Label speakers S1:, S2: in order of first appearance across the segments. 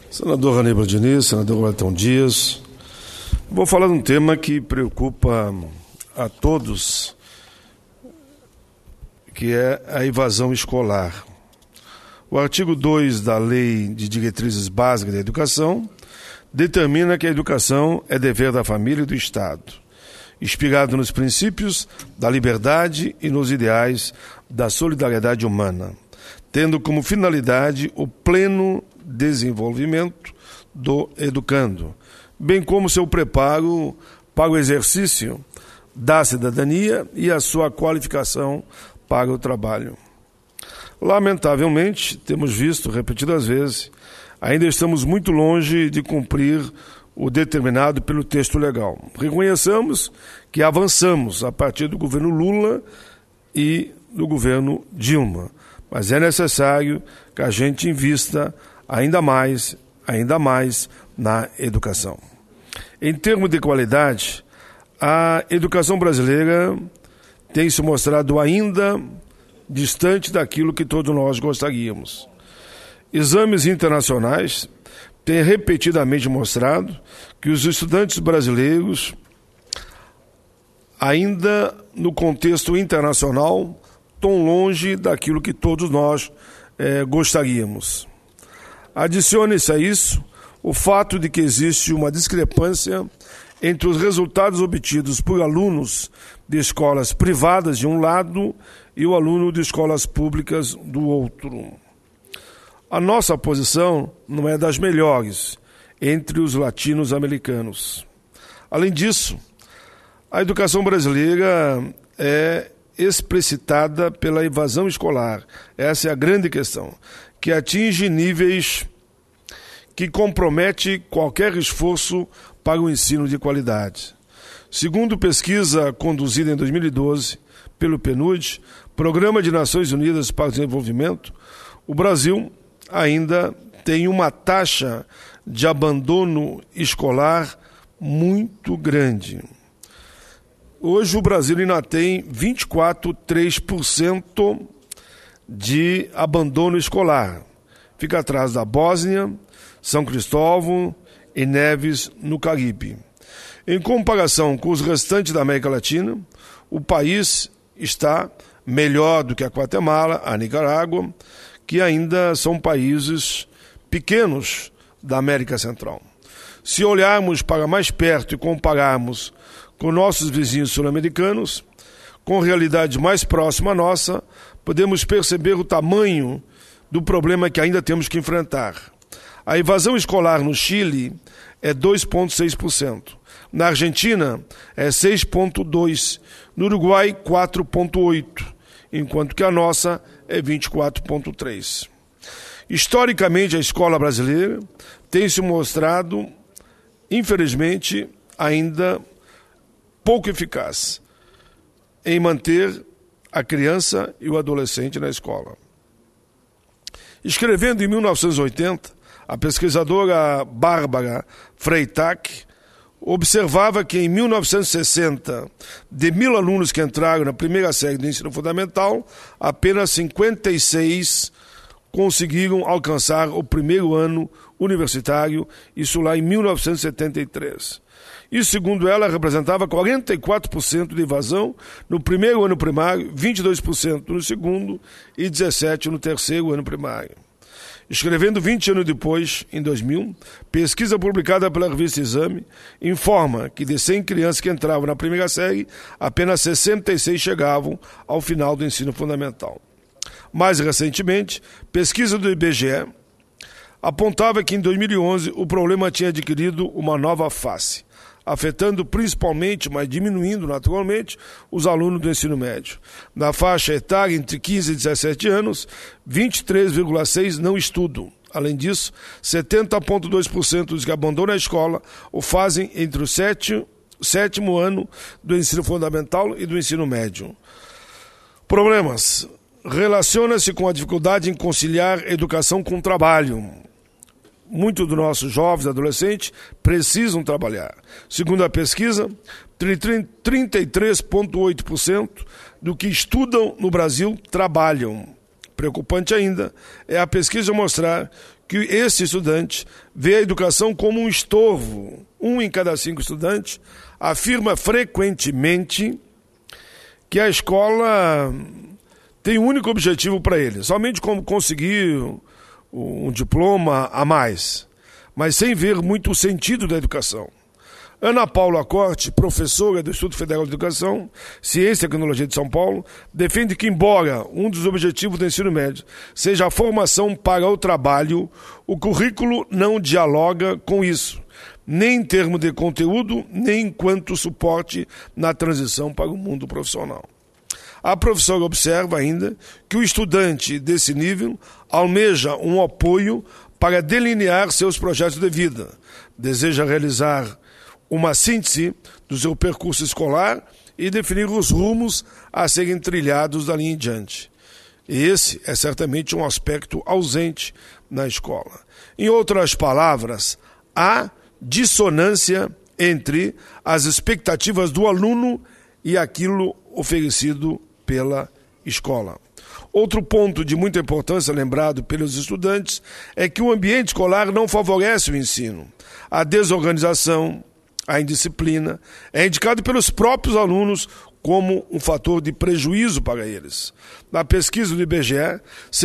S1: Senador Aníbal Diniz, senador Wellington Dias, vou falar de um tema que preocupa a todos, que é a evasão escolar. O artigo 2 da Lei de Diretrizes Básicas da Educação determina que a educação é dever da família e do Estado, inspirado nos princípios da liberdade e nos ideais da solidariedade humana, tendo como finalidade o pleno desenvolvimento do educando, bem como seu preparo para o exercício da cidadania e a sua qualificação para o trabalho. Lamentavelmente, temos visto repetidas vezes, ainda estamos muito longe de cumprir o determinado pelo texto legal. Reconheçamos que avançamos a partir do governo Lula e do governo Dilma, mas é necessário que a gente invista ainda mais na educação. Em termos de qualidade, a educação brasileira tem se mostrado ainda distante daquilo que todos nós gostaríamos. Exames internacionais têm repetidamente mostrado que os estudantes brasileiros, ainda no contexto internacional, estão longe daquilo que todos nós gostaríamos. Adicione-se a isso o fato de que existe uma discrepância entre os resultados obtidos por alunos de escolas privadas de um lado e o aluno de escolas públicas do outro. A nossa posição não é das melhores entre os latino-americanos. Além disso, a educação brasileira é explicitada pela evasão escolar. Essa é a grande questão, que atinge níveis que compromete qualquer esforço para o ensino de qualidade. Segundo pesquisa conduzida em 2012 pelo PNUD, Programa de Nações Unidas para o Desenvolvimento, o Brasil ainda tem uma taxa de abandono escolar muito grande. Hoje o Brasil ainda tem 24,3% de abandono escolar. Fica atrás da Bósnia, São Cristóvão e Neves, no Caribe. Em comparação com os restantes da América Latina, o país está melhor do que a Guatemala, a Nicarágua, que ainda são países pequenos da América Central. Se olharmos para mais perto e compararmos com nossos vizinhos sul-americanos, com realidade mais próxima à nossa, podemos perceber o tamanho do problema que ainda temos que enfrentar. A evasão escolar no Chile é 2,6%. Na Argentina é 6,2%. No Uruguai, 4,8%. Enquanto que a nossa é 24,3%. Historicamente, a escola brasileira tem se mostrado, infelizmente, ainda pouco eficaz em manter a criança e o adolescente na escola. Escrevendo em 1980, a pesquisadora Bárbara Freytag observava que em 1960, de 1.000 alunos que entraram na primeira série do ensino fundamental, apenas 56 conseguiram alcançar o primeiro ano universitário, isso lá em 1973. E, segundo ela, representava 44% de evasão no primeiro ano primário, 22% no segundo e 17% no terceiro ano primário. Escrevendo 20 anos depois, em 2000, pesquisa publicada pela revista Exame informa que de 100 crianças que entravam na primeira série, apenas 66 chegavam ao final do ensino fundamental. Mais recentemente, pesquisa do IBGE apontava que em 2011 o problema tinha adquirido uma nova face, afetando principalmente, mas diminuindo naturalmente, os alunos do ensino médio. Na faixa etária entre 15 e 17 anos, 23,6% não estudam. Além disso, 70,2% dos que abandonam a escola o fazem entre o sétimo ano do ensino fundamental e do ensino médio. Problemas. Relaciona-se com a dificuldade em conciliar educação com trabalho. Muitos dos nossos jovens e adolescentes precisam trabalhar. Segundo a pesquisa, 33,8% do que estudam no Brasil trabalham. Preocupante ainda é a pesquisa mostrar que esse estudante vê a educação como um estorvo. 1 em cada 5 estudantes afirma frequentemente que a escola tem um único objetivo para ele, somente como conseguir um diploma a mais, mas sem ver muito o sentido da educação. Ana Paula Corte, professora do Instituto Federal de Educação, Ciência e Tecnologia de São Paulo, defende que, embora um dos objetivos do ensino médio seja a formação para o trabalho, o currículo não dialoga com isso, nem em termos de conteúdo, nem enquanto suporte na transição para o mundo profissional. A professora observa ainda que o estudante desse nível almeja um apoio para delinear seus projetos de vida, deseja realizar uma síntese do seu percurso escolar e definir os rumos a serem trilhados dali em diante. E esse é certamente um aspecto ausente na escola. Em outras palavras, há dissonância entre as expectativas do aluno e aquilo oferecido pela escola. Outro ponto de muita importância lembrado pelos estudantes é que o ambiente escolar não favorece o ensino. A desorganização, a indisciplina é indicado pelos próprios alunos como um fator de prejuízo para eles. Na pesquisa do IBGE,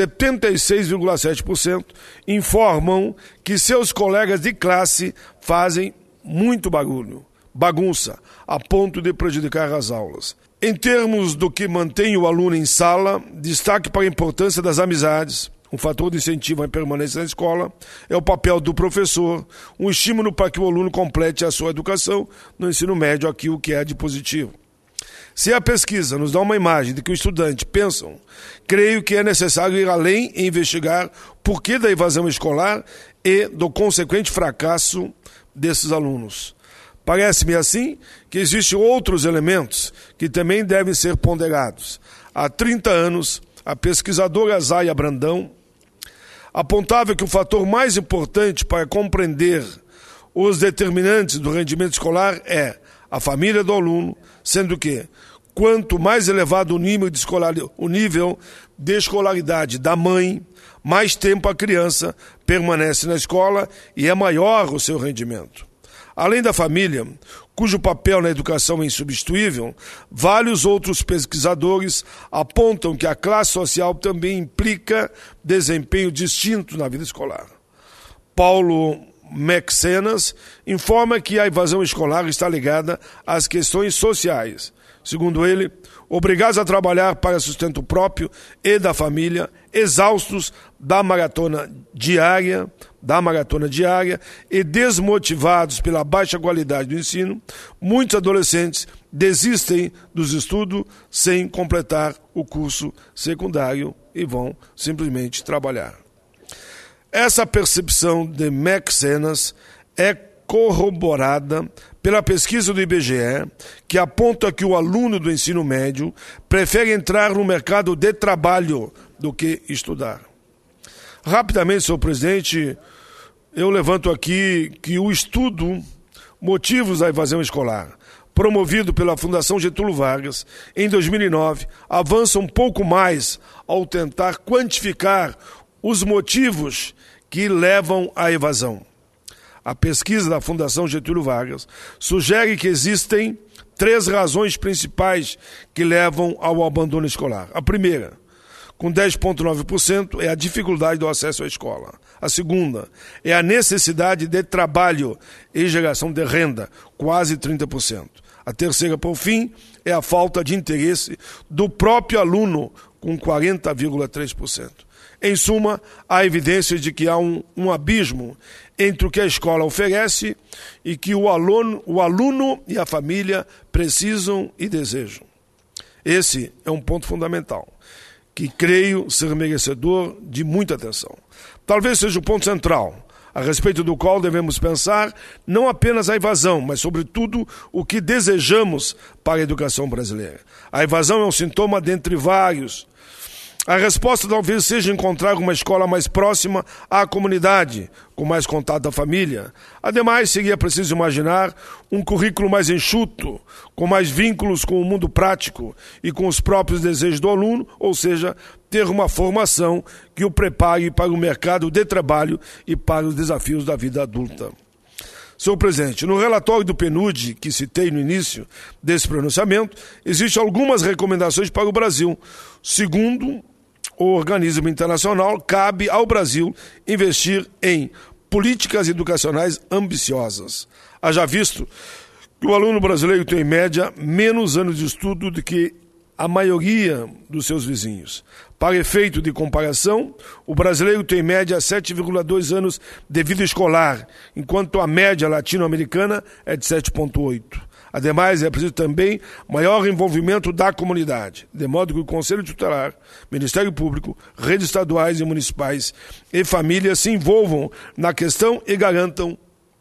S1: 76,7% informam que seus colegas de classe fazem muito barulho, bagunça, a ponto de prejudicar as aulas. Em termos do que mantém o aluno em sala, destaque para a importância das amizades. Um fator de incentivo à permanência na escola é o papel do professor, um estímulo para que o aluno complete a sua educação no ensino médio, aquilo que é de positivo. Se a pesquisa nos dá uma imagem de que os estudantes pensam, creio que é necessário ir além e investigar o porquê da evasão escolar e do consequente fracasso desses alunos. Parece-me assim que existem outros elementos que também devem ser ponderados. Há 30 anos, a pesquisadora Zaya Brandão apontava que o fator mais importante para compreender os determinantes do rendimento escolar é a família do aluno, sendo que, quanto mais elevado o nível de escolaridade da mãe, mais tempo a criança permanece na escola e é maior o seu rendimento. Além da família, cujo papel na educação é insubstituível, vários outros pesquisadores apontam que a classe social também implica desempenho distinto na vida escolar. Paulo Mecenas informa que a evasão escolar está ligada às questões sociais. Segundo ele, obrigados a trabalhar para sustento próprio e da família, exaustos da maratona diária e desmotivados pela baixa qualidade do ensino, muitos adolescentes desistem dos estudos sem completar o curso secundário e vão simplesmente trabalhar. Essa percepção de Mecenas é corroborada pela pesquisa do IBGE, que aponta que o aluno do ensino médio prefere entrar no mercado de trabalho do que estudar. Rapidamente, senhor presidente, eu levanto aqui que o estudo Motivos da Evasão Escolar, promovido pela Fundação Getúlio Vargas, em 2009, avança um pouco mais ao tentar quantificar os motivos que levam à evasão. A pesquisa da Fundação Getúlio Vargas sugere que existem 3 razões principais que levam ao abandono escolar. A primeira, com 10,9%, é a dificuldade do acesso à escola. A segunda é a necessidade de trabalho e geração de renda, quase 30%. A terceira, por fim, é a falta de interesse do próprio aluno, com 40,3%. Em suma, há evidências de que há um abismo entre o que a escola oferece e que o aluno e a família precisam e desejam. Esse é um ponto fundamental, que creio ser merecedor de muita atenção. Talvez seja o ponto central, a respeito do qual devemos pensar não apenas a evasão, mas sobretudo o que desejamos para a educação brasileira. A evasão é um sintoma dentre vários A resposta talvez seja encontrar uma escola mais próxima à comunidade, com mais contato da família. Ademais, seria preciso imaginar um currículo mais enxuto, com mais vínculos com o mundo prático e com os próprios desejos do aluno, ou seja, ter uma formação que o prepare para o mercado de trabalho e para os desafios da vida adulta. Senhor presidente, no relatório do PNUD, que citei no início desse pronunciamento, existem algumas recomendações para o Brasil. Segundo o organismo internacional, cabe ao Brasil investir em políticas educacionais ambiciosas. Haja visto que o aluno brasileiro tem, em média, menos anos de estudo do que a maioria dos seus vizinhos. Para efeito de comparação, o brasileiro tem, em média, 7,2 anos de vida escolar, enquanto a média latino-americana é de 7,8. Ademais, é preciso também maior envolvimento da comunidade, de modo que o Conselho Tutelar, Ministério Público, redes estaduais e municipais e famílias se envolvam na questão e garantam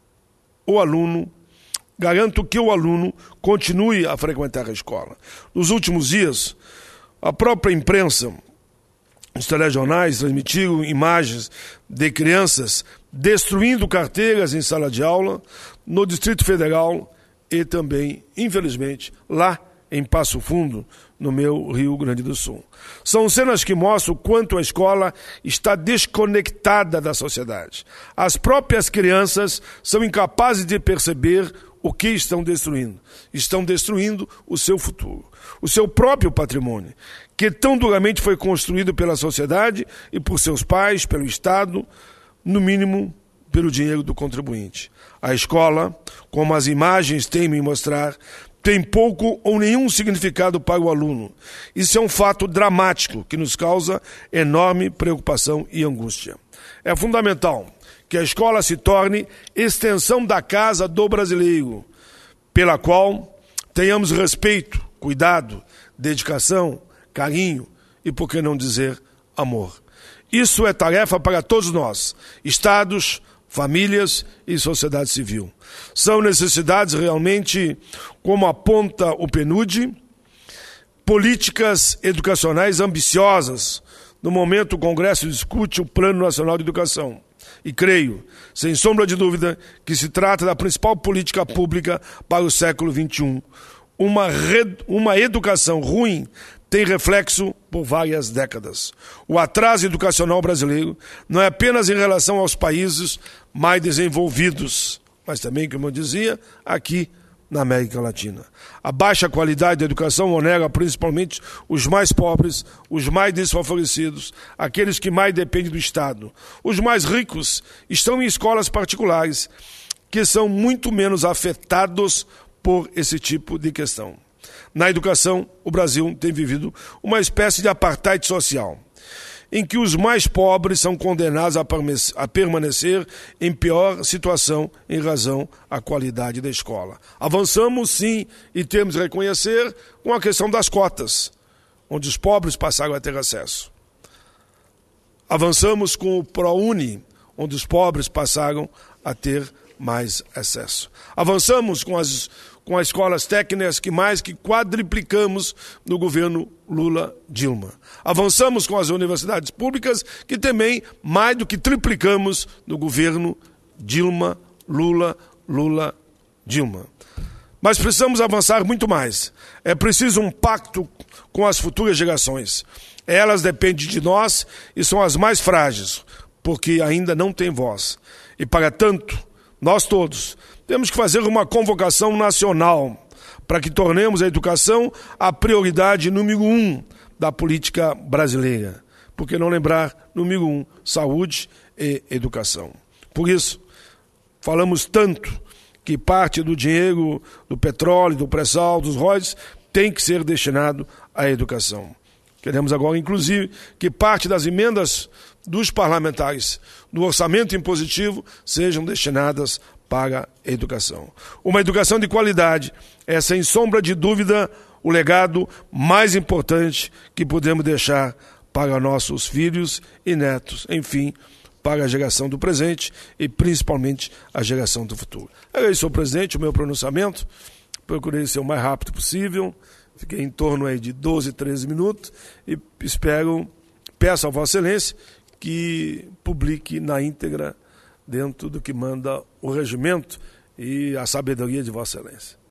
S1: que o aluno continue a frequentar a escola. Nos últimos dias, a própria imprensa, os telejornais transmitiram imagens de crianças destruindo carteiras em sala de aula no Distrito Federal e também, infelizmente, lá em Passo Fundo, no meu Rio Grande do Sul. São cenas que mostram o quanto a escola está desconectada da sociedade. As próprias crianças são incapazes de perceber o que estão destruindo. Estão destruindo o seu futuro, o seu próprio patrimônio, que tão duramente foi construído pela sociedade e por seus pais, pelo Estado, no mínimo pelo dinheiro do contribuinte. A escola, como as imagens temem mostrar, tem pouco ou nenhum significado para o aluno. Isso é um fato dramático que nos causa enorme preocupação e angústia. É fundamental que a escola se torne extensão da casa do brasileiro, pela qual tenhamos respeito, cuidado, dedicação, carinho e, por que não dizer, amor. Isso é tarefa para todos nós, estados, famílias e sociedade civil. São necessidades realmente, como aponta o PNUD, políticas educacionais ambiciosas. No momento, o Congresso discute o Plano Nacional de Educação. E creio, sem sombra de dúvida, que se trata da principal política pública para o século XXI. Uma educação ruim tem reflexo por várias décadas. O atraso educacional brasileiro não é apenas em relação aos países mais desenvolvidos, mas também, como eu dizia, aqui na América Latina. A baixa qualidade da educação onera principalmente os mais pobres, os mais desfavorecidos, aqueles que mais dependem do Estado. Os mais ricos estão em escolas particulares, que são muito menos afetados por esse tipo de questão. Na educação, o Brasil tem vivido uma espécie de apartheid social, em que os mais pobres são condenados a permanecer em pior situação em razão à qualidade da escola. Avançamos, sim, e temos que reconhecer com a questão das cotas, onde os pobres passaram a ter acesso. Avançamos com o ProUni, onde os pobres passaram a ter mais acesso. Avançamos com as escolas técnicas que mais que quadriplicamos no governo Lula-Dilma. Avançamos com as universidades públicas que também mais do que triplicamos no governo Dilma, Lula-Dilma. Mas precisamos avançar muito mais. É preciso um pacto com as futuras gerações. Elas dependem de nós e são as mais frágeis, porque ainda não têm voz. E para tanto, nós todos temos que fazer uma convocação nacional para que tornemos a educação a prioridade número 1 da política brasileira. Por que não lembrar, número 1, saúde e educação. Por isso, falamos tanto que parte do dinheiro do petróleo, do pré-sal, dos royalties, tem que ser destinado à educação. Queremos agora, inclusive, que parte das emendas dos parlamentares do orçamento impositivo sejam destinadas para a educação. Uma educação de qualidade é, sem sombra de dúvida, o legado mais importante que podemos deixar para nossos filhos e netos, enfim, para a geração do presente e principalmente a geração do futuro. Era isso, senhor presidente, o meu pronunciamento. Procurei ser o mais rápido possível, fiquei em torno aí de 12, 13 minutos e espero peço a Vossa Excelência que publique na íntegra dentro do que manda o regimento e a sabedoria de Vossa Excelência.